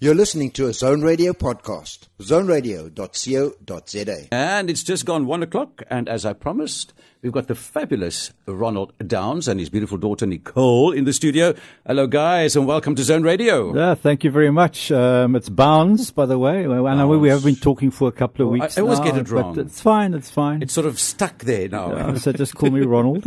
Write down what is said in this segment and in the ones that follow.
You're listening to a Zone Radio podcast, zoneradio.co.za. And it's just gone 1 o'clock, and as I promised, we've got the fabulous Ronald Downs and his beautiful daughter Nicole in the studio. Hello, guys, and welcome to Zone Radio. Yeah, thank you very much. It's Bounds, by the way. I know we have been talking for a couple of weeks I always now, get it wrong. But it's fine, it's fine. It's sort of stuck there now. So just call me Ronald.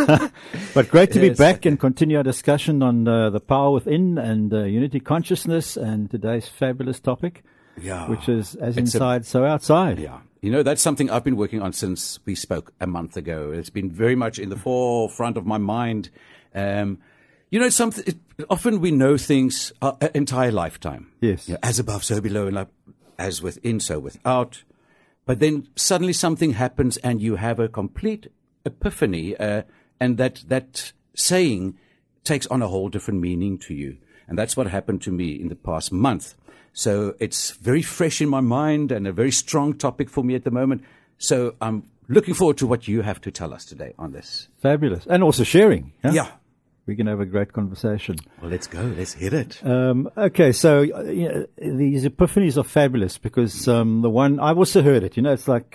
But great to be back and continue our discussion on the power within and unity consciousness and today's fabulous topic, which is as inside, so outside. Yeah. You know, that's something I've been working on since we spoke a month ago. It's been very much in the forefront of my mind. You know, often we know things our entire lifetime. Yes. You know, as above, so below, and as within, so without. But then suddenly something happens and you have a complete epiphany, and that saying takes on a whole different meaning to you. And that's what happened to me in the past month. So it's very fresh in my mind and a very strong topic for me at the moment. So I'm looking forward to what you have to tell us today on this. Fabulous. And also sharing. Huh? Yeah. We can have a great conversation. Well, let's go. Let's hit it. Okay, so these epiphanies are fabulous because the one, I've also heard it, it's like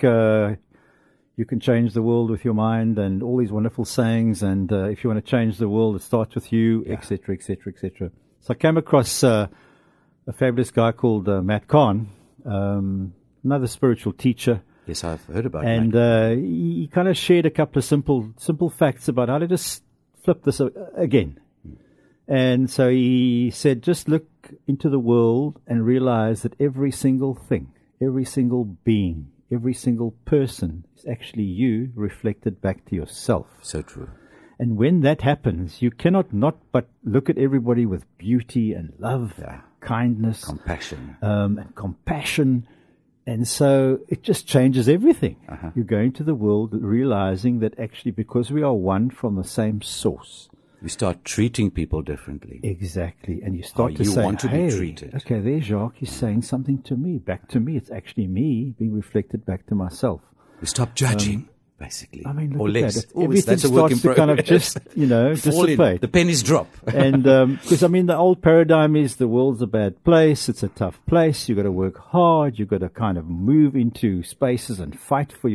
you can change the world with your mind and all these wonderful sayings, and if you want to change the world, it starts with you, etc., etc., etc. So I came across a fabulous guy called Matt Kahn, another spiritual teacher. Yes, I've heard about it. And he kind of shared a couple of simple facts about how to just flip this again. And so he said, just look into the world and realize that every single thing, every single being, every single person is actually you reflected back to yourself. So true. And when that happens, you cannot not but look at everybody with beauty and love, kindness, compassion. And compassion. And so it just changes everything. You go into the world realizing that actually because we are one from the same source. You start treating people differently. Exactly. And you start to you say, want to be treated. Okay, there's Jacques. He's saying something to me, back to me. It's actually me being reflected back to myself. You stop judging. Basically, I mean, look or at less. that. Everything That's a work in starts to kind of just, dissipate. The pennies drop. And because, the old paradigm is the world's a bad place. It's a tough place. You've got to work hard. You've got to kind of move into spaces and fight for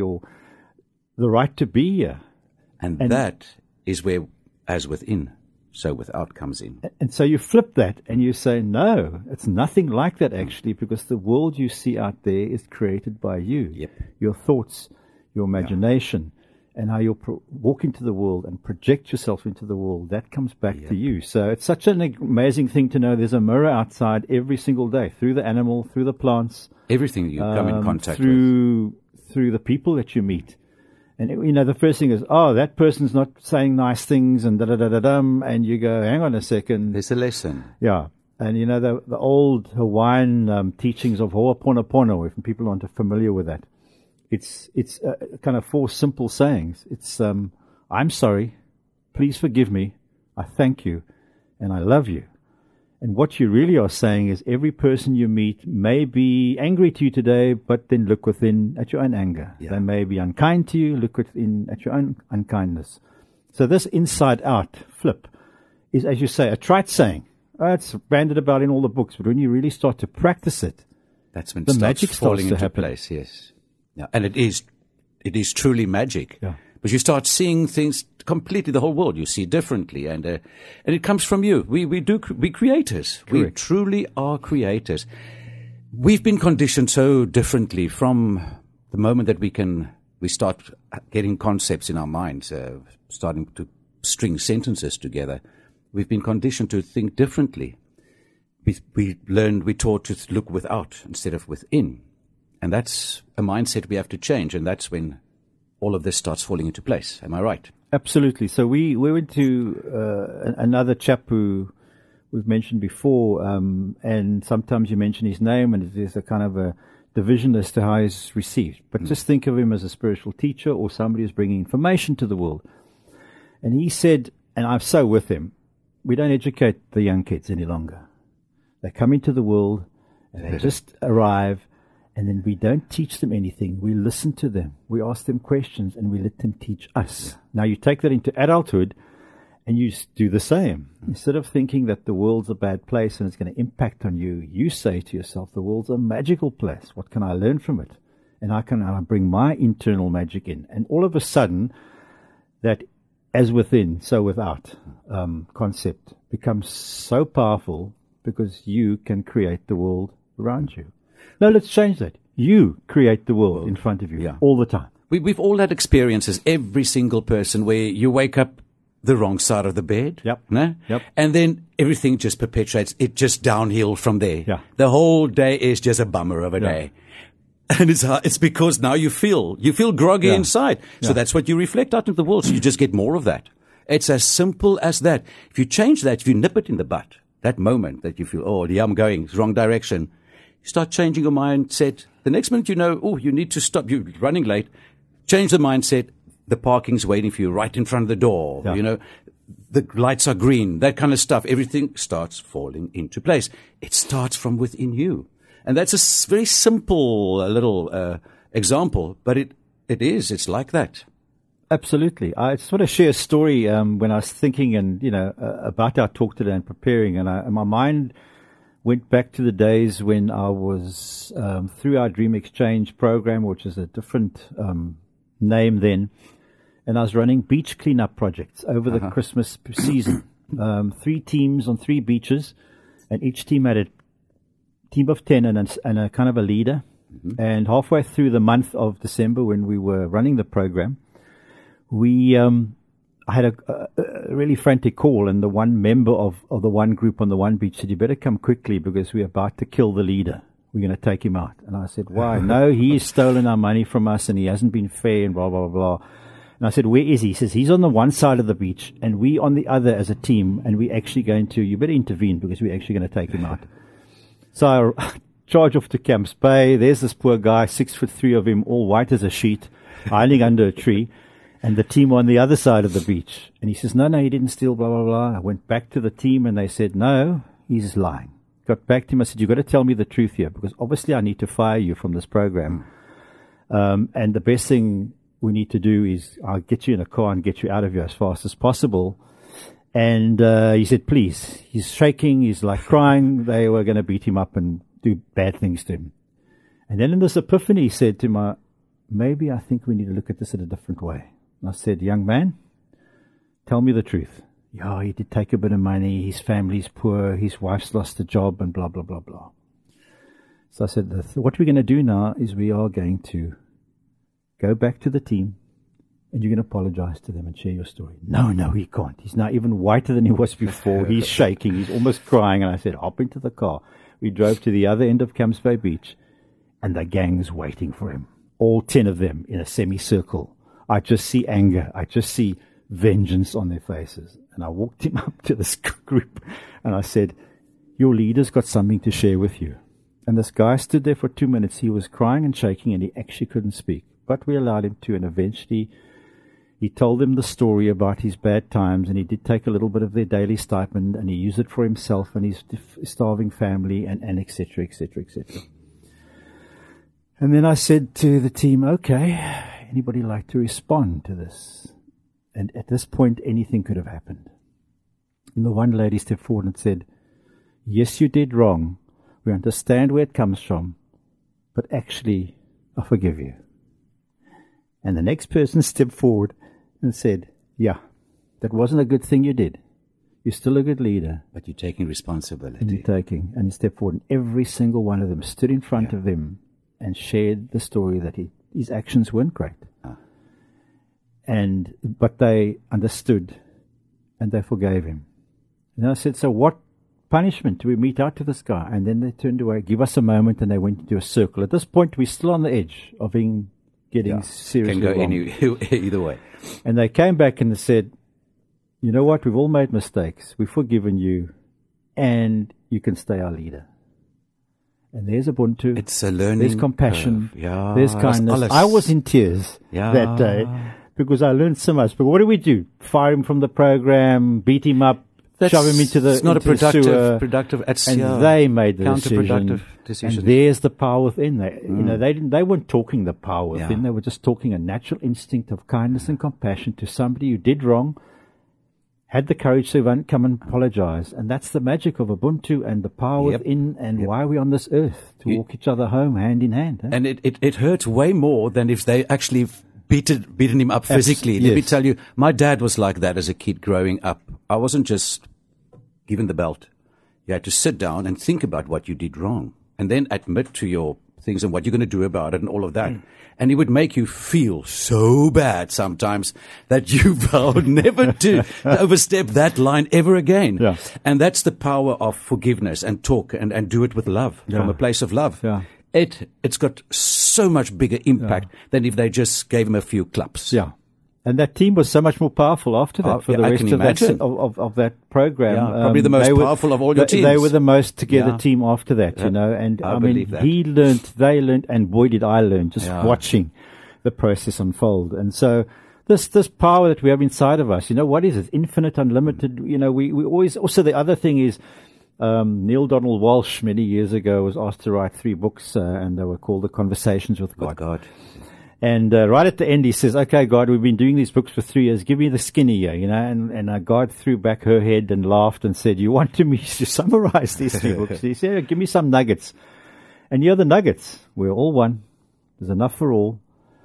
the right to be here. And that is where, as within, so without comes in. And so you flip that and you say, no, it's nothing like that actually, because the world you see out there is created by you. Yep. Your thoughts, your imagination, and how you walk into the world and project yourself into the world, that comes back to you. So it's such an amazing thing to know there's a mirror outside every single day, through the animal, through the plants. Everything you come in contact with. Through the people that you meet. And, the first thing is, that person's not saying nice things and da-da-da-da-dum, and you go, hang on a second. There's a lesson. Yeah. And, the old Hawaiian teachings of Ho'oponopono, if people aren't familiar with that. It's kind of 4 simple sayings. It's, I'm sorry, please forgive me, I thank you, and I love you. And what you really are saying is every person you meet may be angry to you today, but then look within at your own anger. Yeah. They may be unkind to you, look within at your own unkindness. So this inside-out flip is, as you say, a trite saying. It's banded about in all the books, but when you really start to practice it, that's when the magic starts falling to into happen. Place. Yes. Yeah, and it is truly magic. Yeah. But you start seeing things completely, the whole world you see differently, and it comes from you. We creators. Correct. We truly are creators. We've been conditioned so differently from the moment that we start getting concepts in our minds, starting to string sentences together. We've been conditioned to think differently. We're taught to look without instead of within. And that's a mindset we have to change, and that's when all of this starts falling into place. Am I right? Absolutely. So we went to another chap who we've mentioned before, and sometimes you mention his name, and there's a kind of a division as to how he's received. But just think of him as a spiritual teacher or somebody who's bringing information to the world. And he said, and I'm so with him, we don't educate the young kids any longer. They come into the world, and they just arrive, and then we don't teach them anything. We listen to them. We ask them questions, and we let them teach us. Now, you take that into adulthood, And you do the same. Instead of thinking that the world's a bad place and it's going to impact on you, you say to yourself, the world's a magical place. What can I learn from it? And I bring my internal magic in. And all of a sudden, that as within, so without concept becomes so powerful because you can create the world around you. No, let's change that. You create the world in front of you all the time. We've all had experiences, every single person, where you wake up the wrong side of the bed. Yep. No? Yep. And then everything just perpetuates. It just downhill from there. Yeah. The whole day is just a bummer of a day. And it's because now you feel groggy inside. So that's what you reflect out into the world. So you just get more of that. It's as simple as that. If you change that, if you nip it in the butt, that moment that you feel, oh, yeah, I'm going, it's wrong direction, you start changing your mindset. The next minute you know, oh, you need to stop, you're running late. Change the mindset. The parking's waiting for you right in front of the door. Yeah. You know, the lights are green, that kind of stuff. Everything starts falling into place. It starts from within you. And that's a very simple little example, but it's like that. Absolutely. I just want to share a story when I was thinking about our talk today and preparing, and my mind went back to the days when I was through our Dream Exchange program, which is a different name then, and I was running beach cleanup projects over the Christmas season. 3 teams on 3 beaches, and each team had a team of 10 and a kind of a leader. Mm-hmm. And halfway through the month of December, when we were running the program, I had a really frantic call, and the one member of the one group on the one beach said, "You better come quickly because we're about to kill the leader. We're going to take him out." And I said, "Why?" "No, he's stolen our money from us and he hasn't been fair and blah, blah, blah, blah." And I said, "Where is he?" He says, "He's on the one side of the beach and we on the other as a team, and we're actually going to, you better intervene because we're actually going to take him out." So I charge off to Camps Bay. There's this poor guy, 6'3" of him, all white as a sheet, hiding under a tree, and the team on the other side of the beach. And he says, no, he didn't steal, blah, blah, blah. I went back to the team and they said, "No, he's lying." Got back to him. I said, "You've got to tell me the truth here because obviously I need to fire you from this program. And the best thing we need to do is I'll get you in a car and get you out of here as fast as possible." And he said, "Please." He's shaking. He's like crying. They were going to beat him up and do bad things to him. And then in this epiphany, he said to me, "Maybe I think we need to look at this in a different way." And I said, "Young man, tell me the truth." "Yeah, he did take a bit of money. His family's poor. His wife's lost a job and blah, blah, blah, blah." So I said, what we're going to do now is we are going to go back to the team and you're going to apologize to them and share your story. No, he can't. He's now even whiter than he was before. He's shaking. He's almost crying. And I said, "Hop into the car." We drove to the other end of Camps Bay Beach and the gang's waiting for him. All 10 of them in a semicircle. I just see anger. I just see vengeance on their faces. And I walked him up to this group and I said, "Your leader's got something to share with you." And this guy stood there for 2 minutes. He was crying and shaking and he actually couldn't speak. But we allowed him to, and eventually he told them the story about his bad times, and he did take a little bit of their daily stipend and he used it for himself and his starving family and et cetera, et cetera, et cetera. And then I said to the team, "Okay, anybody like to respond to this?" And at this point, anything could have happened. And the one lady stepped forward and said, "Yes, you did wrong. We understand where it comes from, but actually, I forgive you." And the next person stepped forward and said, "Yeah, that wasn't a good thing you did. You're still a good leader. But you're taking responsibility. And he stepped forward, and every single one of them stood in front of him and shared the story that his actions weren't great. But they understood and they forgave him. And I said, "So what punishment do we mete out to this guy?" And then they turned away, "Give us a moment," and they went into a circle. At this point, we're still on the edge of getting seriously Can go wrong. either way. And they came back and they said, "You know what? We've all made mistakes. We've forgiven you, and you can stay our leader." And there's Ubuntu. It's a learning. There's compassion. Curve. Yeah, there's kindness. I was in tears that day because I learned so much. But what do? Fire him from the program, beat him up, shove him into the It's not into a productive. And they made the counterproductive decision. And there's the power within. They weren't talking the power within. They were just talking a natural instinct of kindness and compassion to somebody who did wrong, had the courage to come and apologize. And that's the magic of Ubuntu and the power within and why we're on this earth, to walk each other home hand in hand. And it hurts way more than if they actually beaten him up physically. Let me tell you, my dad was like that as a kid growing up. I wasn't just given the belt. You had to sit down and think about what you did wrong and then admit to your things and what you're going to do about it and all of that. And it would make you feel so bad sometimes that you vowed never to overstep that line ever again. Yeah. And that's the power of forgiveness and talk and do it with love, from a place of love. Yeah. It's got so much bigger impact than if they just gave him a few claps. Yeah. And that team was so much more powerful after that for the rest of that program. Yeah, probably the most powerful of all your teams. They were the most together team after that, you know. And I mean, they learned, and boy did I learn just watching the process unfold. And so this power that we have inside of us, you know, what is it? Infinite, unlimited. You know, we always, also the other thing is, Neil Donald Walsh many years ago was asked to write 3 books, and they were called The Conversations with God. And right at the end, he says, "Okay, God, we've been doing these books for 3 years. Give me the skinny here, you know." And God threw back her head and laughed and said, "You wanted me to summarize these 3 books?" He said, "Give me some nuggets." And here are the nuggets. We're all one. There's enough for all.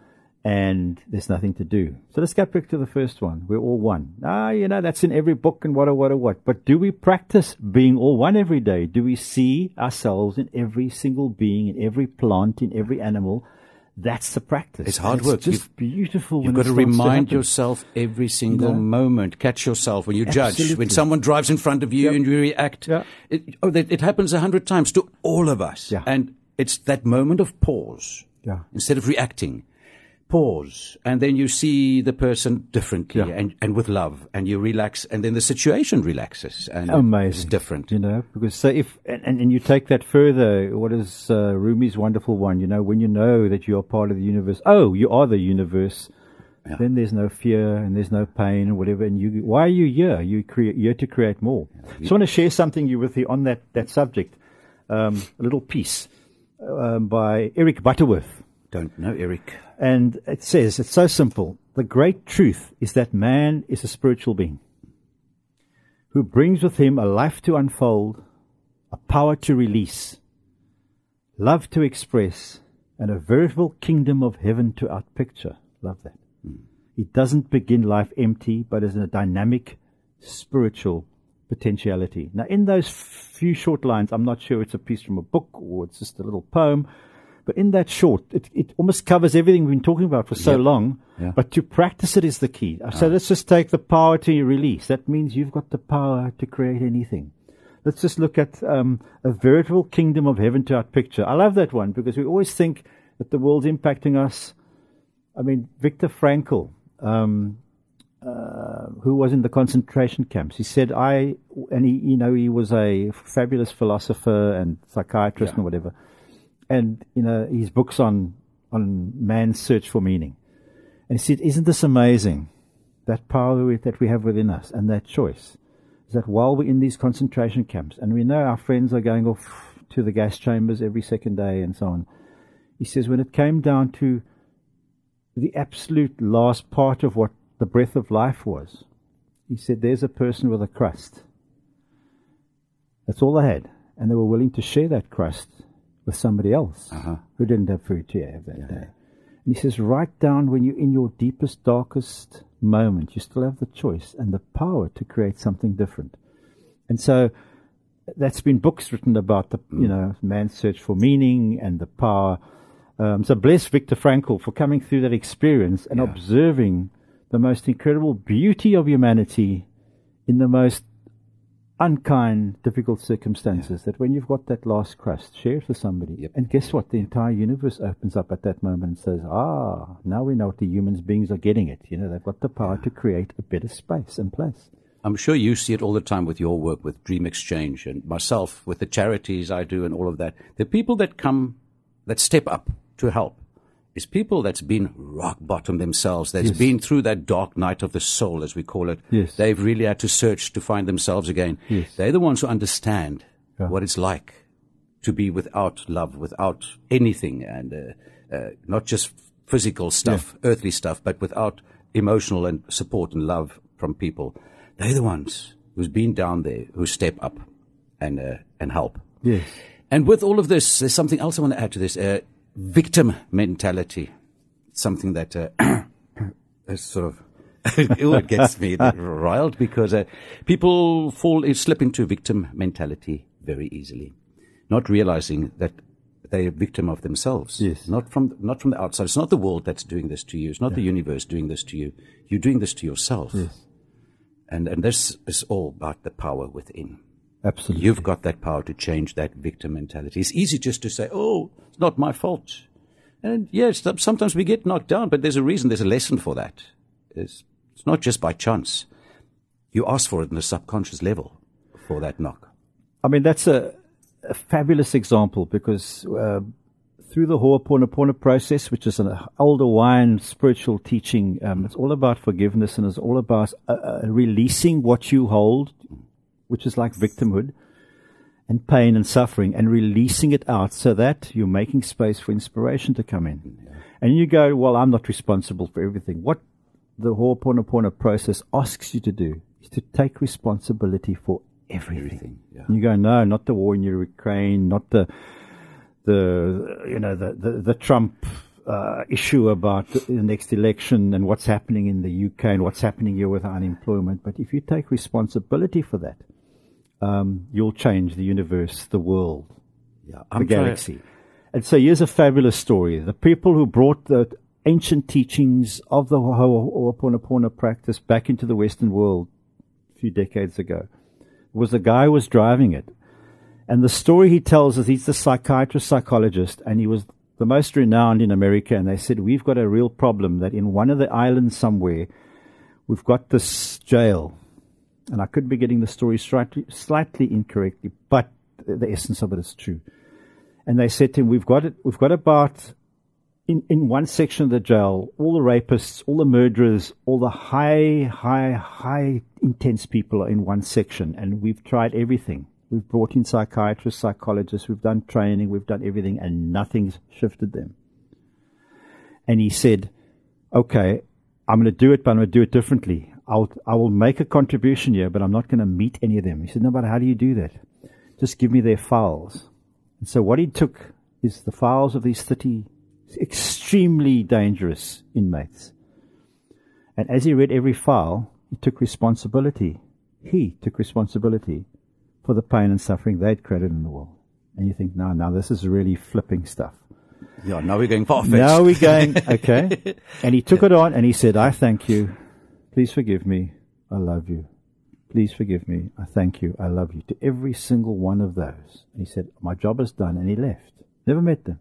And there's nothing to do. So let's get back to the first one. We're all one. You know, that's in every book and what. But do we practice being all one every day? Do we see ourselves in every single being, in every plant, in every animal? That's the practice. It's hard work. It's just beautiful. You've got to remind yourself every single moment. Catch yourself when you judge. When someone drives in front of you and you react. It happens 100 times to all of us. And it's that moment of pause. Instead of reacting. Pause, and then you see the person differently and with love, and you relax, and then the situation relaxes, and it's different. You know, because so if and you take that further, what is Rumi's wonderful one? You know, when you know that you are part of the universe, you are the universe. Then there's no fear and there's no pain and whatever. And why are you here? You're here to create more. So I want to share something with you on that subject. A little piece by Eric Butterworth. Don't know Eric. And it says, it's so simple. The great truth is that man is a spiritual being who brings with him a life to unfold, a power to release, love to express, and a veritable kingdom of heaven to outpicture. Love that. He doesn't begin life empty, but as a dynamic spiritual potentiality. Now, in those few short lines, I'm not sure it's a piece from a book or it's just a little poem, but in that short, it almost covers everything we've been talking about for so long. But to practice it is the key. So let's just take the power to release. That means you've got the power to create anything. Let's just look at a veritable kingdom of heaven to outpicture. I love that one because we always think that the world's impacting us. I mean, Viktor Frankl, who was in the concentration camps, he said, he was a fabulous philosopher and psychiatrist and whatever. And, you know, his books on man's search for meaning. And he said, isn't this amazing? That power that we have within us and that choice is that while we're in these concentration camps and we know our friends are going off to the gas chambers every second day and so on, he says when it came down to the absolute last part of what the breath of life was, he said there's a person with a crust. That's all they had. And they were willing to share that crust with somebody else who didn't have food to have that day. And he says, right down when you're in your deepest, darkest moment, you still have the choice and the power to create something different. And so that's been books written about the, man's search for meaning and the power. So bless Viktor Frankl for coming through that experience and observing the most incredible beauty of humanity in the most unkind, difficult circumstances, that when you've got that last crust, share it with somebody. And guess what? The entire universe opens up at that moment and says, now we know what the human beings are getting it. You know, they've got the power to create a better space and place. I'm sure you see it all the time with your work with Dream Exchange and myself with the charities I do and all of that. The people that step up to help is people that's been rock bottom themselves, that's been through that dark night of the soul, as we call it. They've really had to search to find themselves again. They're the ones who understand what it's like to be without love, without anything, and not just physical stuff, earthly stuff, but without emotional and support and love from people. They're the ones who's been down there, who step up and help. Yes. And with all of this, there's something else I want to add to this. Victim mentality. Something that is sort of, it gets me riled because people slip into victim mentality very easily, not realizing that they're a victim of themselves. Yes. Not from the outside. It's not the world that's doing this to you. It's not the universe doing this to you. You're doing this to yourself. Yes. And this is all about the power within. Absolutely. You've got that power to change that victim mentality. It's easy just to say, oh, it's not my fault. And yes, sometimes we get knocked down, but there's a reason, there's a lesson for that. It's not just by chance. You ask for it in a subconscious level for that knock. I mean, that's a fabulous example because through the Ho'oponopono process, which is an older Hawaiian spiritual teaching, it's all about forgiveness and it's all about releasing what you hold, which is like victimhood and pain and suffering, and releasing it out so that you're making space for inspiration to come in. Yeah. And you go, well, I'm not responsible for everything. What the Ho'oponopono process asks you to do is to take responsibility for everything. Yeah. And you go, no, not the war in Ukraine, not the Trump issue about the next election and what's happening in the UK and what's happening here with unemployment. But if you take responsibility for that, you'll change the universe, the world, the galaxy. And so here's a fabulous story. The people who brought the ancient teachings of the Ho'oponopono practice back into the Western world a few decades ago was the guy who was driving it. And the story he tells is he's the psychologist, and he was the most renowned in America. And they said, we've got a real problem that in one of the islands somewhere, we've got this jail. And I could be getting the story slightly incorrectly, but the essence of it is true. And they said to him, we've got about, in one section of the jail, all the rapists, all the murderers, all the high intense people are in one section. And we've tried everything. We've brought in psychiatrists, psychologists, we've done training, we've done everything, and nothing's shifted them. And he said, okay, I'm going to do it, but I'm going to do it differently. I will make a contribution here, but I'm not going to meet any of them. He said, no, but how do you do that? Just give me their files. And so what he took is the files of these 30 extremely dangerous inmates. And as he read every file, he took responsibility. He took responsibility for the pain and suffering they'd created in the world. And you think, now this is really flipping stuff. Yeah, now we're going far-fetched. Now we're going, okay. And he took it on and he said, I thank you. Please forgive me. I love you. Please forgive me. I thank you. I love you. To every single one of those. And he said, my job is done. And he left. Never met them.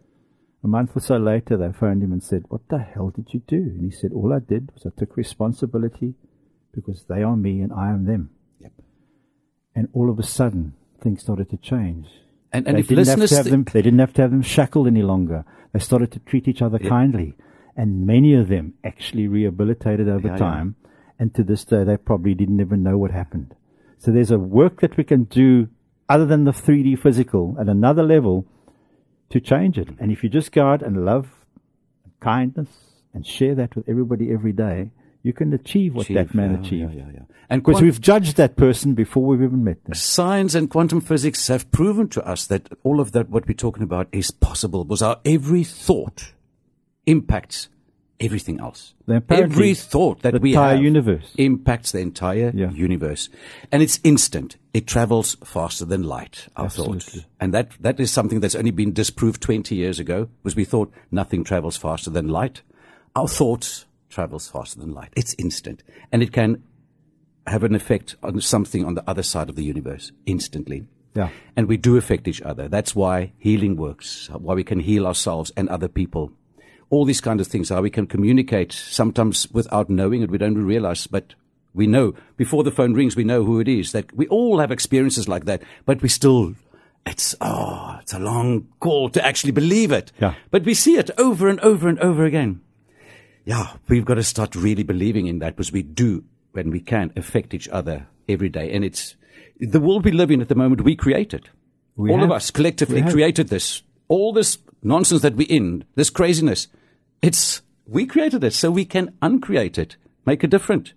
A month or so later, they phoned him and said, what the hell did you do? And he said, all I did was I took responsibility because they are me and I am them. Yep. And all of a sudden, things started to change. And if listeners... They didn't have to have them shackled any longer. They started to treat each other kindly. And many of them actually rehabilitated over time. Yeah. And to this day, they probably didn't even know what happened. So there's a work that we can do other than the 3D physical at another level to change it. And if you just go out and love and kindness and share that with everybody every day, you can achieve what that man achieved. And because we've judged that person before we've even met them. Science and quantum physics have proven to us that all of that, what we're talking about, is possible because our every thought impacts everything else. Every thought that we have universe impacts the entire universe. And it's instant. It travels faster than light, our thoughts. And that is something that's only been disproved 20 years ago, because we thought nothing travels faster than light. Our thoughts travels faster than light. It's instant. And it can have an effect on something on the other side of the universe instantly. Yeah. And we do affect each other. That's why healing works, why we can heal ourselves and other people. All these kind of things, how we can communicate sometimes without knowing it. We don't realize, but we know. Before the phone rings, we know who it is. That we all have experiences like that, but we still, it's a long call to actually believe it. Yeah. But we see it over and over and over again. Yeah, we've got to start really believing in that, because we do, when we can, affect each other every day. And it's the world we live in at the moment, we created. All of us collectively created this. All this nonsense that we're in, this craziness, we created it, so we can uncreate it, make it different.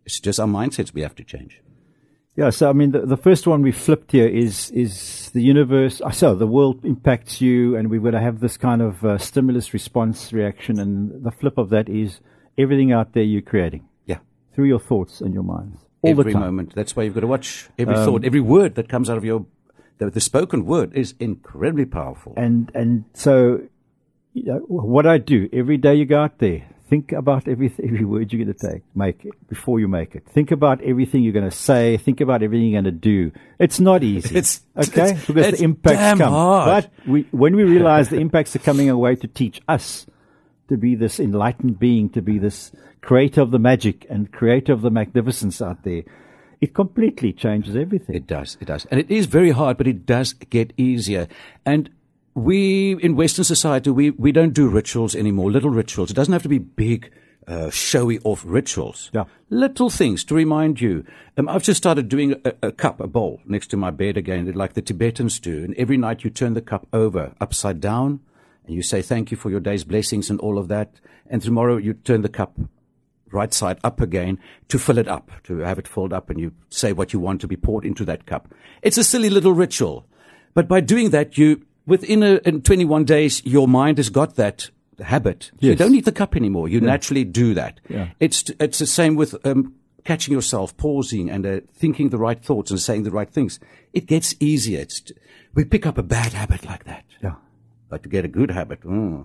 It's just our mindsets we have to change. Yeah, so I mean, the first one we flipped here is the universe. So the world impacts you, and we've got to have this kind of stimulus response reaction. And the flip of that is everything out there you're creating. Yeah. Through your thoughts and your minds. All Every the time. moment. That's why you've got to watch every thought, every word that comes out of your. The spoken word is incredibly powerful. And so, what I do every day you go out there. Think about every word you're going to make it before you make it. Think about everything you're going to say. Think about everything you're going to do. It's not easy. Because the impacts come. Hard. But when we realize the impacts are coming our way to teach us to be this enlightened being, to be this creator of the magic and creator of the magnificence out there, it completely changes everything. It does. And it is very hard, but it does get easier. And we, in Western society, we don't do rituals anymore, little rituals. It doesn't have to be big, showy off rituals. Yeah. Little things to remind you. I've just started doing a bowl next to my bed again, like the Tibetans do. And every night you turn the cup over, upside down, and you say thank you for your day's blessings and all of that. And tomorrow you turn the cup right side up again to fill it up, to have it filled up, and you say what you want to be poured into that cup. It's a silly little ritual. But by doing that, in 21 days, your mind has got that habit. Yes. You don't need the cup anymore. You naturally do that. Yeah. It's the same with catching yourself, pausing, and thinking the right thoughts and saying the right things. It gets easier. We pick up a bad habit like that. Yeah. But to get a good habit,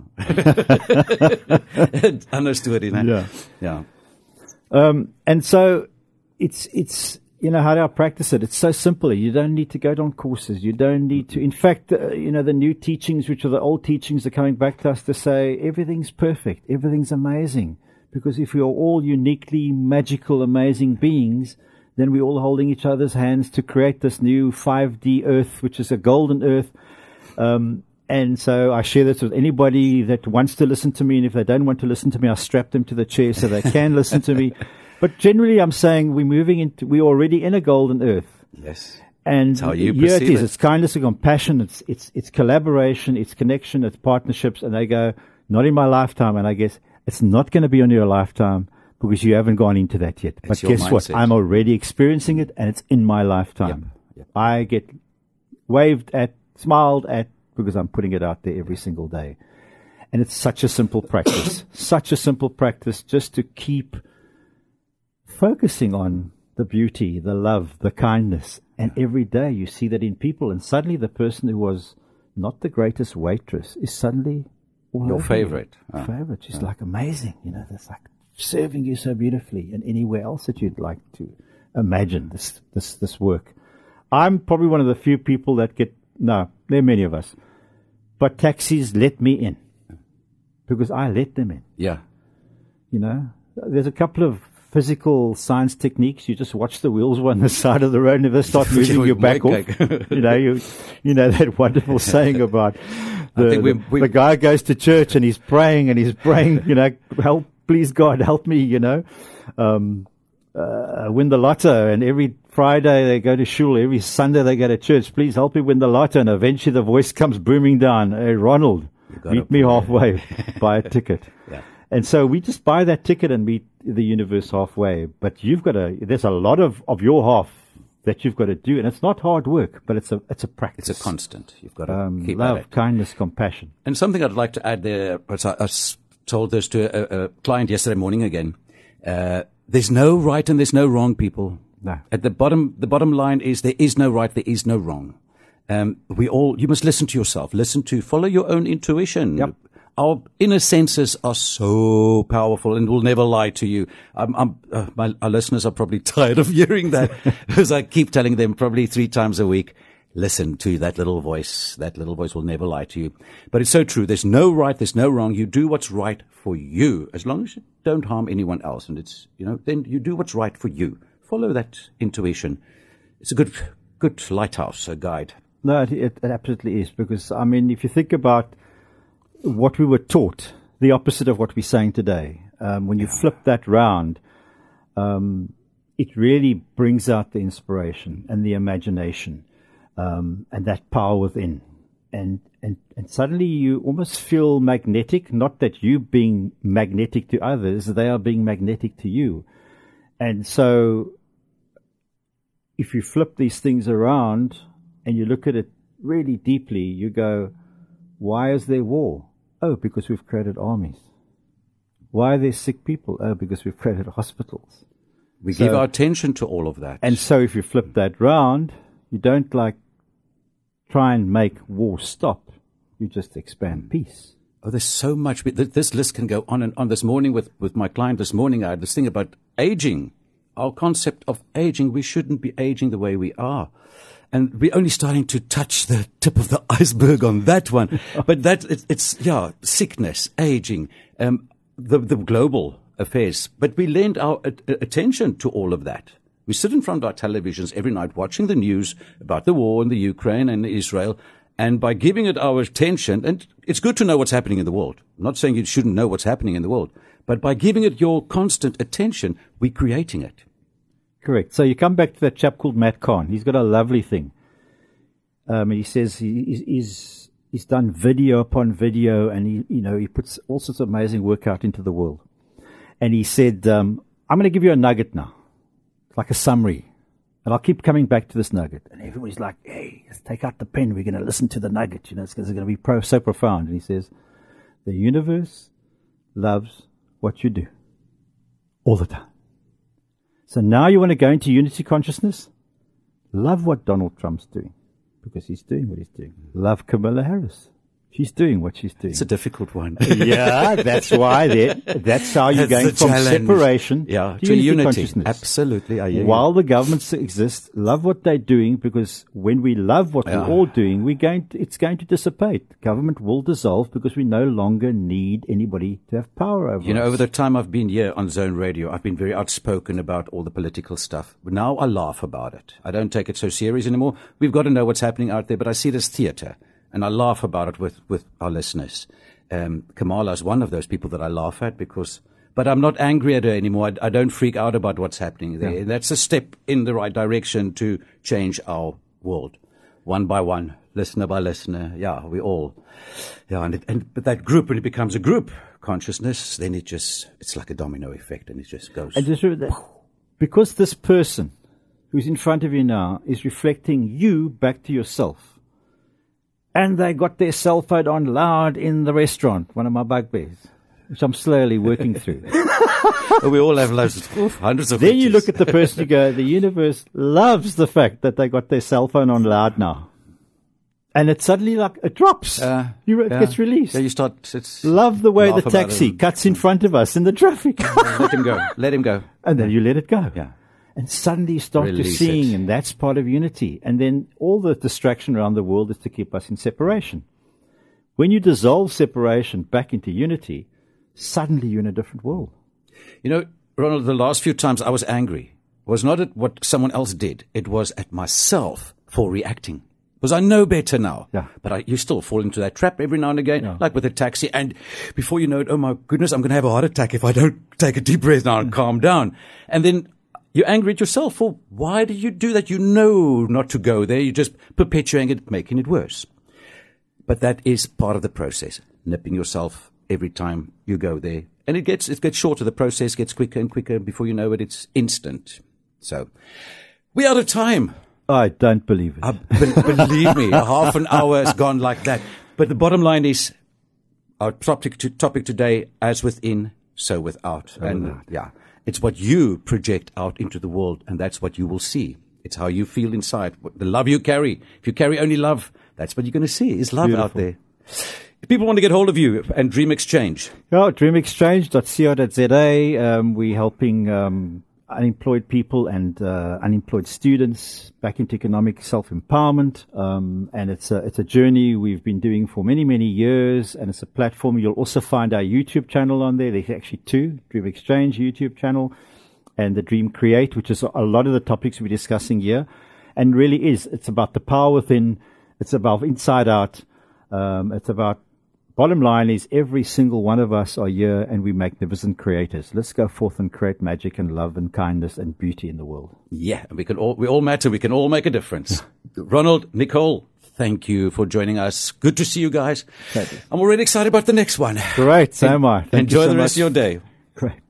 understood in that. Yeah. Yeah. And so it's how do I practice it? It's so simple. You don't need to go on courses. You don't need to. In fact, the new teachings, which are the old teachings, are coming back to us to say everything's perfect, everything's amazing. Because if we are all uniquely magical, amazing beings, then we're all holding each other's hands to create this new 5D earth, which is a golden earth. And so I share this with anybody that wants to listen to me. And if they don't want to listen to me, I strap them to the chair so they can listen to me. But generally, I'm saying we're already in a golden earth. Yes. And that's how you here it perceive is. it. It's kindness and compassion. It's collaboration. It's connection. It's partnerships. And they go, not in my lifetime. And I guess it's not going to be on your lifetime because you haven't gone into that yet. But guess what? I'm already experiencing it, and it's in my lifetime. Yep. I get waved at, smiled at, because I'm putting it out there every single day. And it's such a simple practice. Such a simple practice just to keep focusing on the beauty, the love, the kindness. And every day you see that in people. And suddenly the person who was not the greatest waitress is suddenly your favorite. Favorite. She's like amazing. That's like serving you so beautifully. And anywhere else that you'd like to imagine this work. I'm probably one of the few people that there are many of us. But taxis let me in. Because I let them in. Yeah. There's a couple of physical science techniques. You just watch the wheels on the side of the road and if they start moving you back off. That wonderful saying about the guy goes to church and he's praying, help, please God, help me, win the lotto, and every Friday they go to shul, every Sunday they go to church, please help me win the lotto, and eventually the voice comes booming down, hey Ronald, meet me halfway, buy a ticket. Yeah. And so we just buy that ticket and meet the universe halfway. But there's a lot of your half that you've got to do. And it's not hard work, but it's a practice. It's a constant. You've got to keep love, at it. Kindness, compassion. And something I'd like to add there, I told this to a client yesterday morning again. There's no right and there's no wrong, people. No. At the bottom line is there is no right, there is no wrong. You must listen to yourself. Follow your own intuition. Yep. Our inner senses are so powerful and will never lie to you. Our listeners are probably tired of hearing that because I keep telling them probably 3 times a week, listen to that little voice. That little voice will never lie to you. But it's so true. There's no right, there's no wrong. You do what's right for you as long as you don't harm anyone else. And then you do what's right for you. Follow that intuition. It's a good lighthouse, a guide. No, it absolutely is, because, if you think about what we were taught, the opposite of what we're saying today, when you flip that round, it really brings out the inspiration and the imagination, and that power within. And suddenly you almost feel magnetic, not that you being magnetic to others, they are being magnetic to you. And so if you flip these things around and you look at it really deeply, you go, why is there war? Oh, because we've created armies. Why are there sick people? Oh, because we've created hospitals. We give our attention to all of that. And so if you flip that round, you don't try and make war stop. You just expand peace. Oh, there's so much. This list can go on and on. This morning with my client this morning, I had this thing about aging. Our concept of aging, we shouldn't be aging the way we are. And we're only starting to touch the tip of the iceberg on that one. But it's sickness, aging, the global affairs. But we lend our attention to all of that. We sit in front of our televisions every night watching the news about the war in the Ukraine and Israel. And by giving it our attention, and it's good to know what's happening in the world. I'm not saying you shouldn't know what's happening in the world. But by giving it your constant attention, we're creating it. Correct. So you come back to that chap called Matt Kahn. He's got a lovely thing. He says he's done video upon video, and he puts all sorts of amazing work out into the world. And he said, I'm going to give you a nugget now, like a summary. And I'll keep coming back to this nugget. And everybody's like, hey, let's take out the pen. We're going to listen to the nugget. It's going to be so profound. And he says, the universe loves what you do all the time. So now you want to go into unity consciousness? Love what Donald Trump's doing, because he's doing what he's doing. Love Kamala Harris. She's doing what she's doing. It's a difficult one. Yeah, that's why. That's how you're going from separation to unity unity. Consciousness. Absolutely. I hear While the governments exist, love what they're doing, because when we love what we're all doing, it's going to dissipate. Government will dissolve because we no longer need anybody to have power over us. Over the time I've been here on Zone Radio, I've been very outspoken about all the political stuff. But now I laugh about it. I don't take it so serious anymore. We've got to know what's happening out there, but I see it as theater. And I laugh about it with our listeners. Kamala is one of those people that I laugh at but I'm not angry at her anymore. I don't freak out about what's happening there. Yeah. That's a step in the right direction to change our world. One by one, listener by listener. Yeah, we all. Yeah, but that group, when it becomes a group consciousness, then it's like a domino effect, and it just goes. And just remember that, because this person who's in front of you now is reflecting you back to yourself. And they got their cell phone on loud in the restaurant, one of my bugbears, which I'm slowly working through. We all have hundreds of Then you look at the person, you go, the universe loves the fact that they got their cell phone on loud now. And it suddenly, it drops. It gets released. Yeah, you start, love the way the taxi cuts in front of us in the traffic. Let him go. Let him go. And then you let it go. Yeah. And suddenly you start to seeing, and that's part of unity. And then all the distraction around the world is to keep us in separation. When you dissolve separation back into unity, suddenly you're in a different world. Ronald, the last few times I was angry was not at what someone else did. It was at myself for reacting. Because I know better now. Yeah. But you still fall into that trap every now and again, like with a taxi. And before you know it, oh my goodness, I'm going to have a heart attack if I don't take a deep breath now and calm down. And then you're angry at yourself for why do you do that? You know not to go there. You're just perpetuating it, making it worse. But that is part of the process, nipping yourself every time you go there. And it gets shorter. The process gets quicker and quicker. Before you know it, it's instant. So we're out of time. I don't believe it. Believe me, a half an hour has gone like that. But the bottom line is our topic today, as within, so without. It's what you project out into the world, and that's what you will see. It's how you feel inside, the love you carry. If you carry only love, that's what you're going to see, is love out there. If people want to get hold of you and Dream Exchange. dreamexchange.co.za. We're helping unemployed people and unemployed students back into economic self-empowerment. And it's a journey we've been doing for many, many years, and it's a platform. You'll also find our YouTube channel on there. There's actually two, Dream Exchange YouTube channel and the Dream Create, which is a lot of the topics we're discussing here. And really it's about the power within, it's about inside out. It's about, bottom line is every single one of us are here and we're magnificent creators. Let's go forth and create magic and love and kindness and beauty in the world. Yeah, we all matter. We can all make a difference. Ronald, Nicole, thank you for joining us. Good to see you guys. I'm already excited about the next one. Great, so am I. Enjoy the rest of your day. Great.